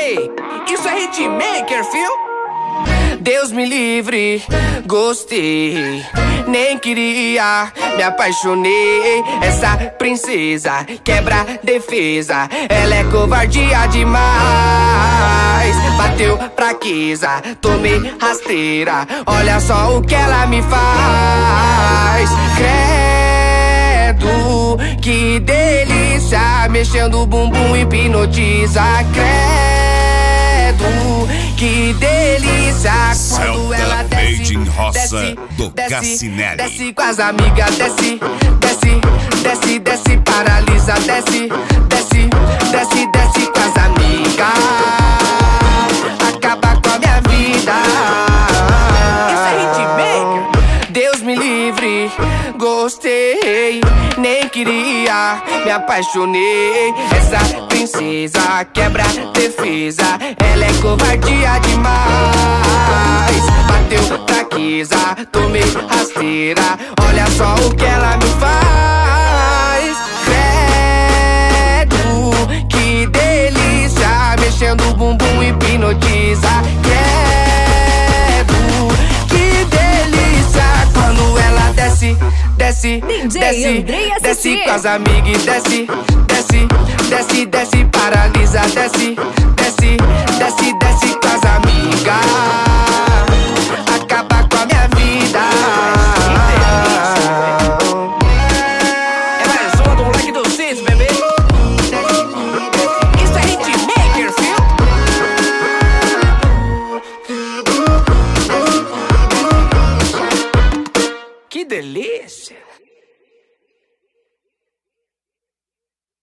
Ei, isso é hitmaker, fio? Deus me livre, gostei, nem queria, me apaixonei. Essa princesa quebra defesa, ela é covardia demais. Bateu fraqueza, tomei rasteira, olha só o que ela me faz. Credo, que delícia, mexendo o bumbum hipnotiza. Credo, que delícia, quando ela desce, desce, desce, desce com as amigas, desce, desce, desce, desce, paralisa, desce, desce, desce, desce com as amigas, acaba com a minha vida. Isso é hitmaker. Deus me livre, gostei, nem queria, me apaixonei. Essa princesa quebra defesa, ela é covardia demais. Bateu fraqueza, tomei rasteira, olha só o que ela me faz. Credo, que delícia, mexendo o bumbum hipnotiza. Credo, que delícia, quando ela desce, desce, desce, desce com as amigas, desce, desce, desce, desce, paralisa, desce, desce, desce, desce com as amigas, acaba